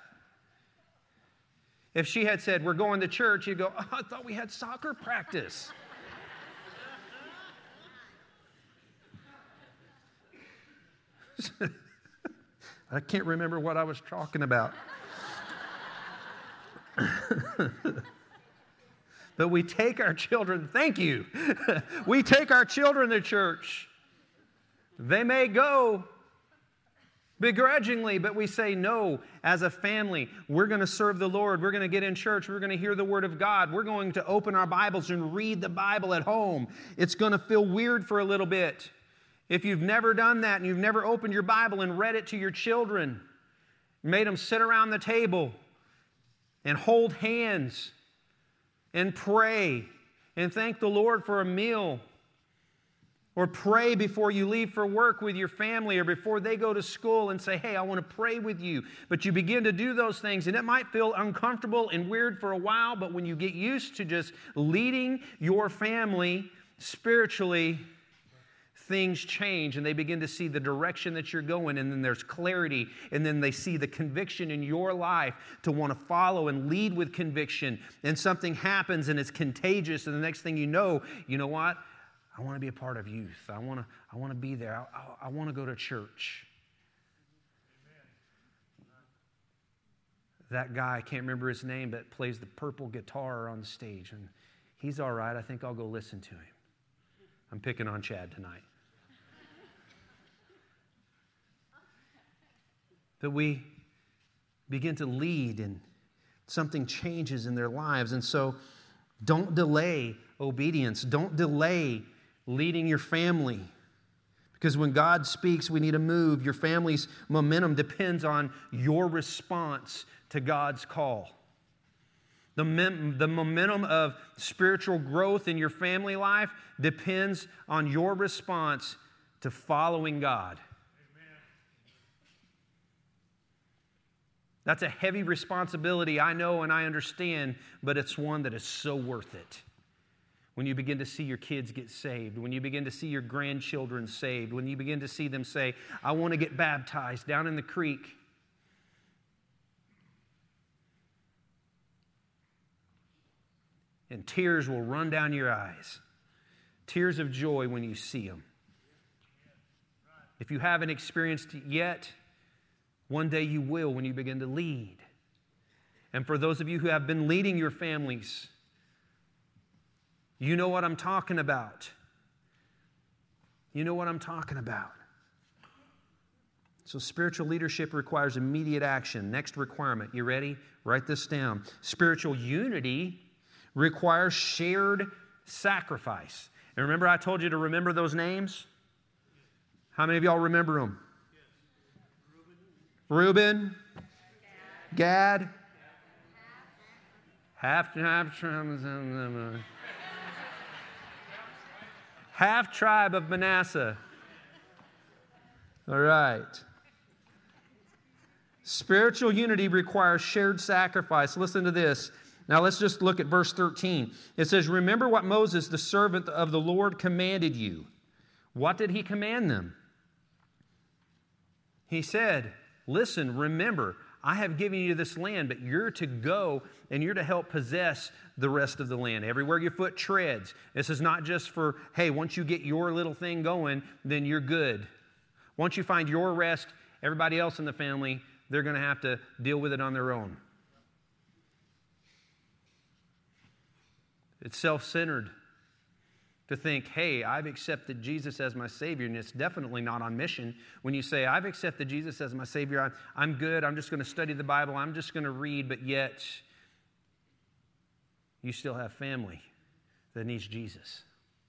if she had said, we're going to church, you'd go, oh, I thought we had soccer practice. I can't remember what I was talking about. But we take our children, thank you. We take our children to church. They may go begrudgingly, but we say no as a family. We're going to serve the Lord. We're going to get in church. We're going to hear the Word of God. We're going to open our Bibles and read the Bible at home. It's going to feel weird for a little bit. If you've never done that and you've never opened your Bible and read it to your children, made them sit around the table and hold hands and pray and thank the Lord for a meal, Or pray before you leave for work with your family or before they go to school and say, hey, I want to pray with you. But you begin to do those things, and it might feel uncomfortable and weird for a while, but when you get used to just leading your family spiritually, things change and they begin to see the direction that you're going, and then there's clarity, and then they see the conviction in your life to want to follow and lead with conviction, and something happens and it's contagious, and the next thing you know what? I want to be a part of youth. I want to be there. I want to go to church. That guy, I can't remember his name, but plays the purple guitar on the stage, and he's all right. I think I'll go listen to him. I'm picking on Chad tonight. That we begin to lead and something changes in their lives. And so don't delay obedience. Don't delay leading your family. Because when God speaks, we need to move. Your family's momentum depends on your response to God's call. The momentum of spiritual growth in your family life depends on your response to following God. That's a heavy responsibility, I know and I understand, but it's one that is so worth it. When you begin to see your kids get saved, when you begin to see your grandchildren saved, when you begin to see them say, I want to get baptized down in the creek. And tears will run down your eyes. Tears of joy when you see them. If you haven't experienced it yet, one day you will when you begin to lead. And for those of you who have been leading your families, you know what I'm talking about. You know what I'm talking about. So spiritual leadership requires immediate action. Next requirement. You ready? Write this down. Spiritual unity requires shared sacrifice. And remember I told you to remember those names? How many of y'all remember them? Reuben, Gad, half tribe of Manasseh. All right. Spiritual unity requires shared sacrifice. Listen to this. Now let's just look at verse 13. It says, remember what Moses, the servant of the Lord, commanded you. What did he command them? He said, listen, remember, I have given you this land, but you're to go and you're to help possess the rest of the land. Everywhere your foot treads. This is not just for, hey, once you get your little thing going, then you're good. Once you find your rest, everybody else in the family, they're going to have to deal with it on their own. It's self-centered to think, hey, I've accepted Jesus as my Savior, and it's definitely not on mission. When you say, I've accepted Jesus as my Savior, I'm good, I'm just going to study the Bible, I'm just going to read, but yet you still have family that needs Jesus.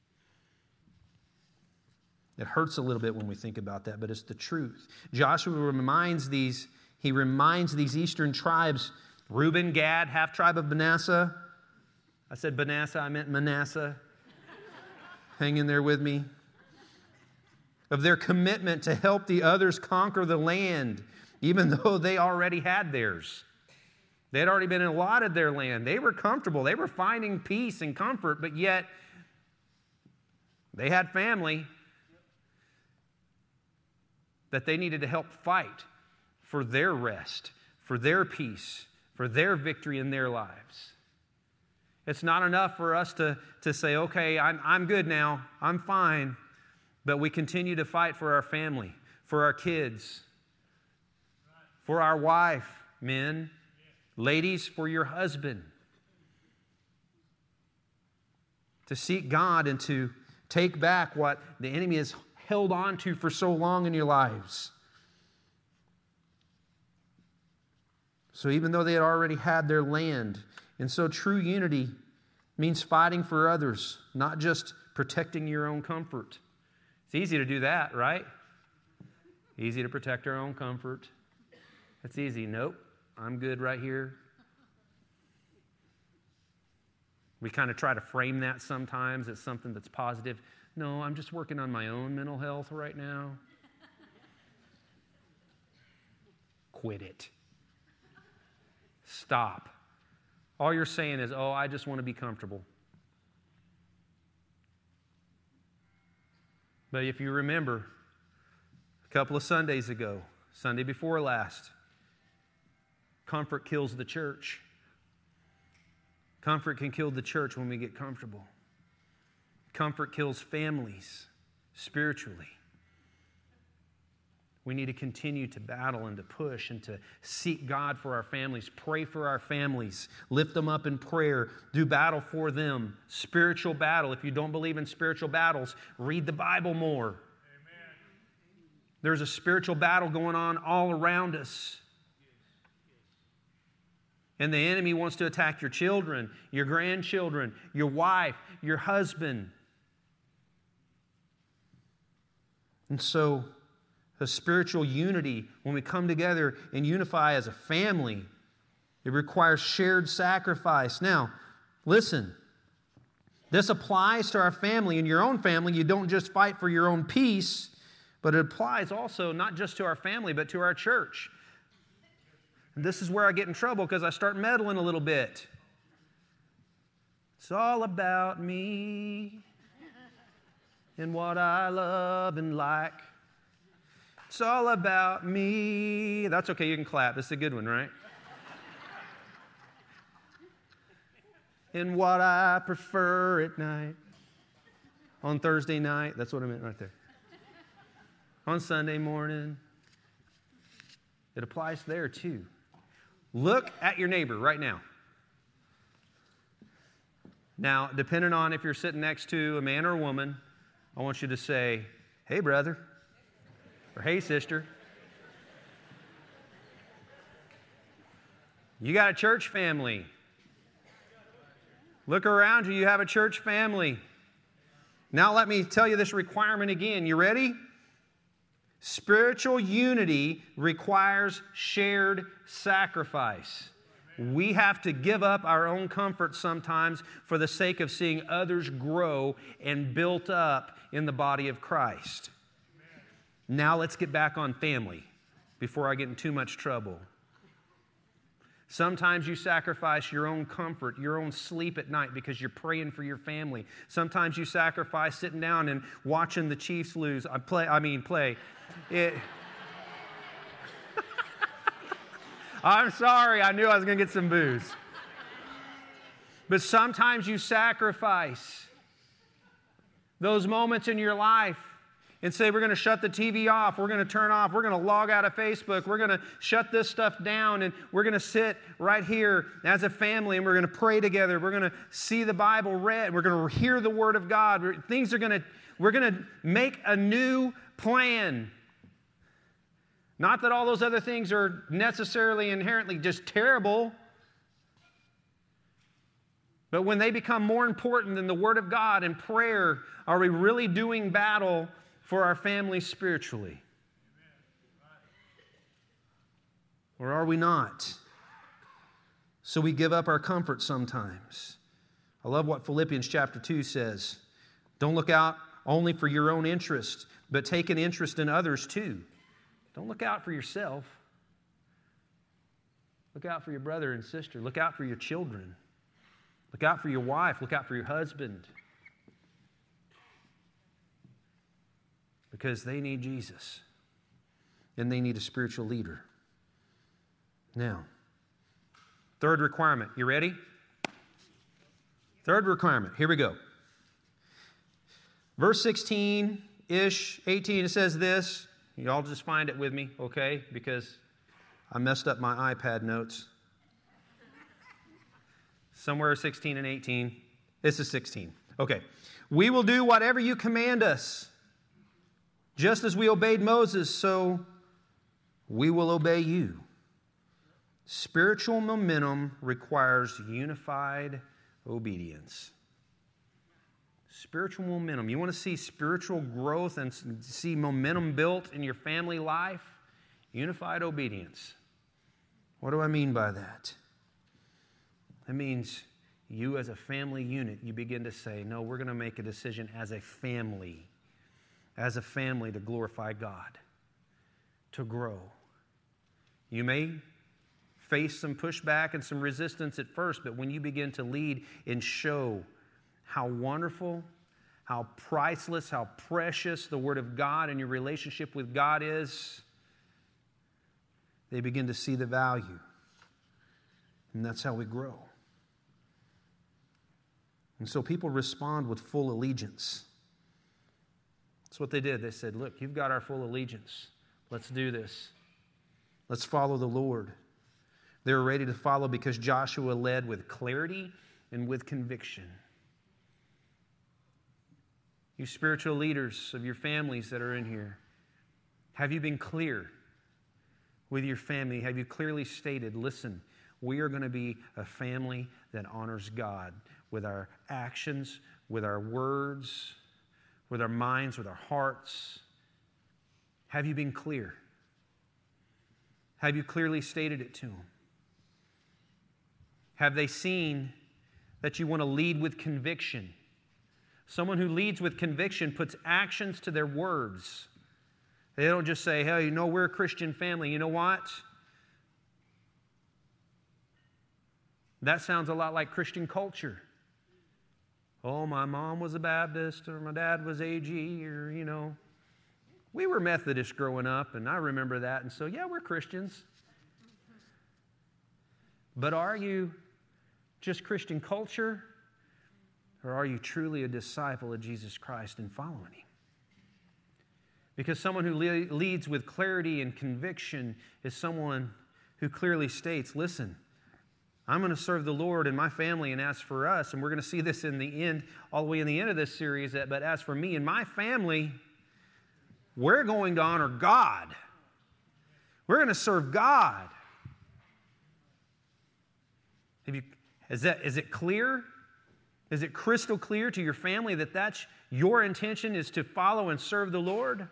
It hurts a little bit when we think about that, but it's the truth. Joshua reminds these eastern tribes, Reuben, Gad, half tribe of Manasseh. I said Manasseh, I meant Manasseh. Hang in there with me. Of their commitment to help the others conquer the land, even though they already had theirs. They had already been allotted their land. They were comfortable. They were finding peace and comfort, but yet they had family that they needed to help fight for their rest, for their peace, for their victory in their lives. It's not enough for us to say, okay, I'm good now, I'm fine, but we continue to fight for our family, for our kids, for our wife, men, ladies, for your husband. To seek God and to take back what the enemy has held on to for so long in your lives. So even though they had already had their land, and so true unity means fighting for others, not just protecting your own comfort. It's easy to do that, right? Easy to protect our own comfort. It's easy. Nope, I'm good right here. We kind of try to frame that sometimes as something that's positive. No, I'm just working on my own mental health right now. Quit it. Stop. All you're saying is, oh, I just want to be comfortable. But if you remember, a couple of Sundays ago, Sunday before last, comfort kills the church. Comfort can kill the church when we get comfortable. Comfort kills families spiritually. We need to continue to battle and to push and to seek God for our families. Pray for our families. Lift them up in prayer. Do battle for them. Spiritual battle. If you don't believe in spiritual battles, read the Bible more. Amen. There's a spiritual battle going on all around us. And the enemy wants to attack your children, your grandchildren, your wife, your husband. And so, a spiritual unity, when we come together and unify as a family, it requires shared sacrifice. Now, listen, this applies to our family. In your own family, you don't just fight for your own peace, but it applies also not just to our family, but to our church. And this is where I get in trouble because I start meddling a little bit. It's all about me and what I love and like. It's all about me. That's okay, you can clap. This is a good one, right? And what I prefer at night. On Thursday night, that's what I meant right there. On Sunday morning. It applies there too. Look at your neighbor right now. Now, depending on if you're sitting next to a man or a woman, I want you to say, hey, brother, or hey, sister. You got a church family. Look around you, you have a church family. Now let me tell you this requirement again. You ready? Spiritual unity requires shared sacrifice. We have to give up our own comfort sometimes for the sake of seeing others grow and built up in the body of Christ. Now let's get back on family before I get in too much trouble. Sometimes you sacrifice your own comfort, your own sleep at night because you're praying for your family. Sometimes you sacrifice sitting down and watching the Chiefs lose. Play. I'm sorry, I knew I was going to get some booze. But sometimes you sacrifice those moments in your life and say, we're going to shut the TV off, we're going to turn off, we're going to log out of Facebook, we're going to shut this stuff down, and we're going to sit right here as a family, and we're going to pray together, we're going to see the Bible read, we're going to hear the Word of God. We're going to make a new plan. Not that all those other things are necessarily inherently just terrible, but when they become more important than the Word of God and prayer, are we really doing battle for our families spiritually? Or are we not? So we give up our comfort sometimes. I love what Philippians chapter 2 says. Don't look out only for your own interest, but take an interest in others too. Don't look out for yourself. Look out for your brother and sister. Look out for your children. Look out for your wife. Look out for your husband. Because they need Jesus. And they need a spiritual leader. Now, third requirement. You ready? Third requirement. Here we go. Verse 16-ish, 18, it says this. You all just find it with me, okay? Because I messed up my iPad notes. Somewhere 16 and 18. This is 16. Okay. We will do whatever you command us. Just as we obeyed Moses, so we will obey you. Spiritual momentum requires unified obedience. Spiritual momentum. You want to see spiritual growth and see momentum built in your family life? Unified obedience. What do I mean by that? It means you as a family unit, you begin to say, no, we're going to make a decision as a family to glorify God, to grow. You may face some pushback and some resistance at first, but when you begin to lead and show how wonderful, how priceless, how precious the Word of God and your relationship with God is, they begin to see the value. And that's how we grow. And so people respond with full allegiance. That's what they did. They said, look, you've got our full allegiance. Let's do this. Let's follow the Lord. They were ready to follow because Joshua led with clarity and with conviction. You spiritual leaders of your families that are in here, have you been clear with your family? Have you clearly stated, listen, we are going to be a family that honors God with our actions, with our words, with our minds, with our hearts? Have you been clear? Have you clearly stated it to them? Have they seen that you want to lead with conviction? Someone who leads with conviction puts actions to their words. They don't just say, hey, you know, we're a Christian family. You know what? That sounds a lot like Christian culture. Oh, my mom was a Baptist, or my dad was AG, or, you know. We were Methodist growing up, and I remember that. And so, yeah, we're Christians. But are you just Christian culture, or are you truly a disciple of Jesus Christ and following Him? Because someone who leads with clarity and conviction is someone who clearly states, listen, I'm going to serve the Lord and my family, and as for us, and we're going to see this in the end, all the way in the end of this series, but as for me and my family, we're going to honor God. We're going to serve God. Is it clear? Is it crystal clear to your family that that's your intention, is to follow and serve the Lord?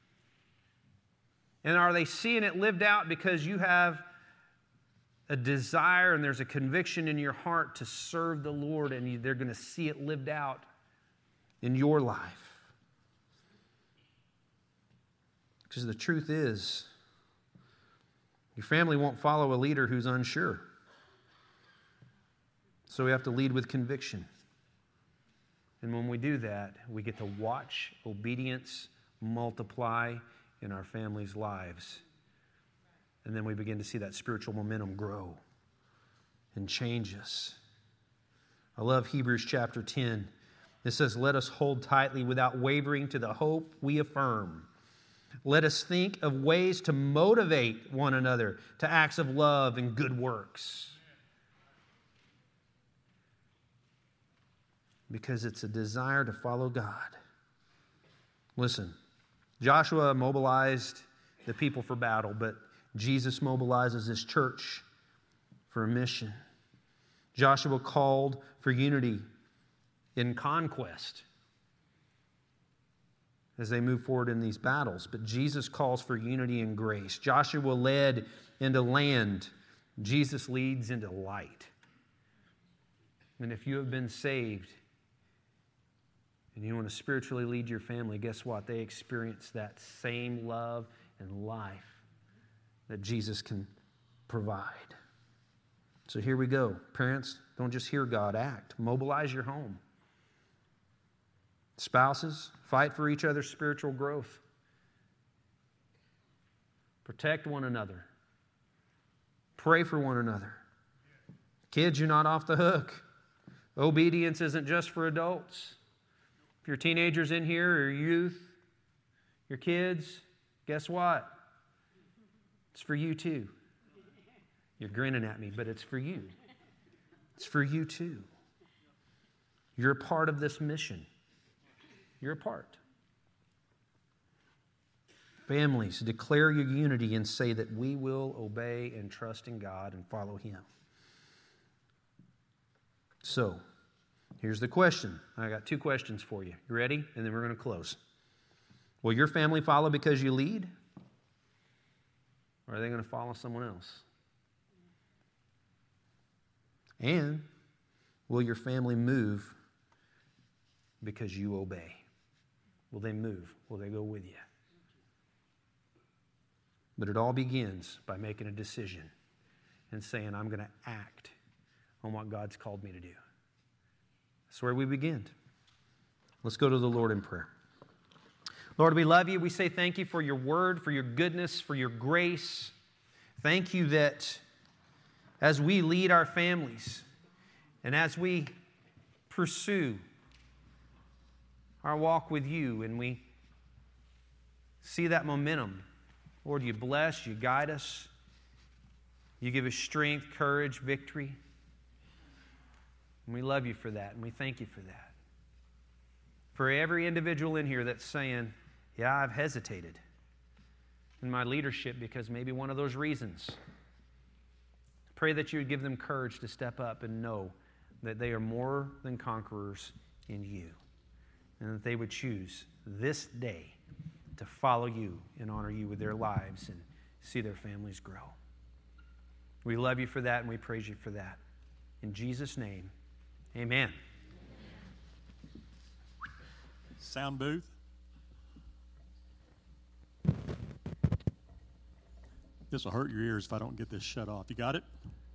And are they seeing it lived out because you have a desire and there's a conviction in your heart to serve the Lord, and they're going to see it lived out in your life? Because the truth is, your family won't follow a leader who's unsure. So we have to lead with conviction. And when we do that, we get to watch obedience multiply in our families' lives. And then we begin to see that spiritual momentum grow and change us. I love Hebrews chapter 10. It says, let us hold tightly without wavering to the hope we affirm. Let us think of ways to motivate one another to acts of love and good works. Because it's a desire to follow God. Listen, Joshua mobilized the people for battle, but Jesus mobilizes His church for a mission. Joshua called for unity in conquest as they move forward in these battles, but Jesus calls for unity in grace. Joshua led into land. Jesus leads into light. And if you have been saved, and you want to spiritually lead your family, guess what? They experience that same love and life that Jesus can provide. So here we go. Parents, don't just hear God, act. Mobilize your home. Spouses, fight for each other's spiritual growth. Protect one another. Pray for one another. Kids, you're not off the hook. Obedience isn't just for adults. If your teenagers in here, or your youth, your kids, guess what? It's for you too. You're grinning at me, but it's for you. It's for you too. You're a part of this mission. You're a part. Families, declare your unity and say that we will obey and trust in God and follow Him. So, here's the question. I got 2 questions for you. You ready? And then we're going to close. Will your family follow because you lead? Or are they going to follow someone else? And Will your family move because you obey? Will they move? Will they go with you? But it all begins by making a decision and saying, I'm going to act on what God's called me to do. That's where we begin. Let's go to the Lord in prayer. Lord, we love you. We say thank you for your word, for your goodness, for your grace. Thank you that as we lead our families and as we pursue our walk with you and we see that momentum, Lord, you bless, you guide us, you give us strength, courage, victory. And we love you for that, and we thank you for that. For every individual in here that's saying, yeah, I've hesitated in my leadership because maybe one of those reasons. Pray that you would give them courage to step up and know that they are more than conquerors in you, and that they would choose this day to follow you and honor you with their lives and see their families grow. We love you for that, and we praise you for that. In Jesus' name, amen. Sound booth. This will hurt your ears if I don't get this shut off. You got it?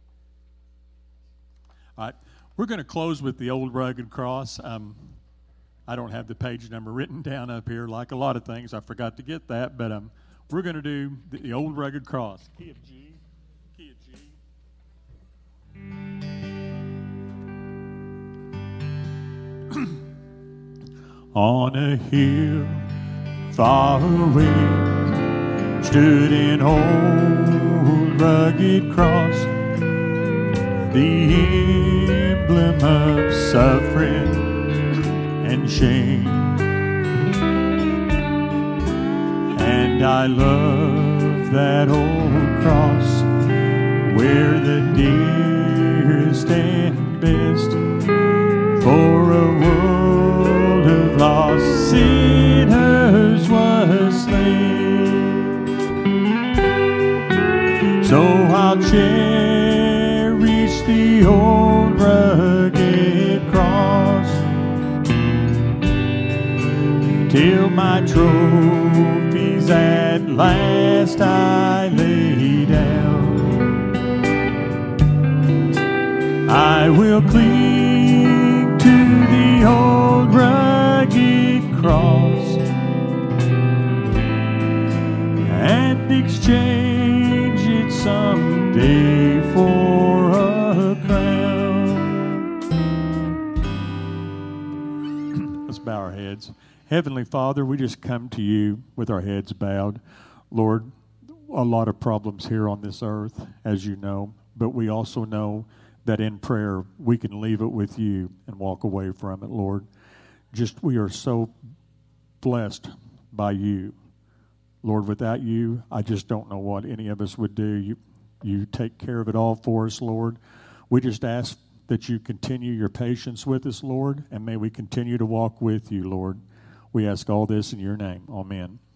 All right. We're going to close with the old rugged cross. I don't have the page number written down up here like a lot of things. I forgot to get that. But we're going to do the old rugged cross. Key of G. Key of G. On a hill far away stood an old rugged cross, the emblem of suffering and shame. And I love that old cross where the dearest and best for a world of lost sinners was slain. So I'll cherish the old rugged cross till my trophies at last I lay down. I will cling to the old rugged cross and exchange it someday for a crown. Let's bow our heads. Heavenly Father, we just come to you with our heads bowed. Lord, a lot of problems here on this earth, as you know, but we also know that in prayer we can leave it with you and walk away from it, Lord. Just we are so blessed by you. Lord, without you, I just don't know what any of us would do. You take care of it all for us, Lord. We just ask that you continue your patience with us, Lord, and may we continue to walk with you, Lord. We ask all this in your name. Amen.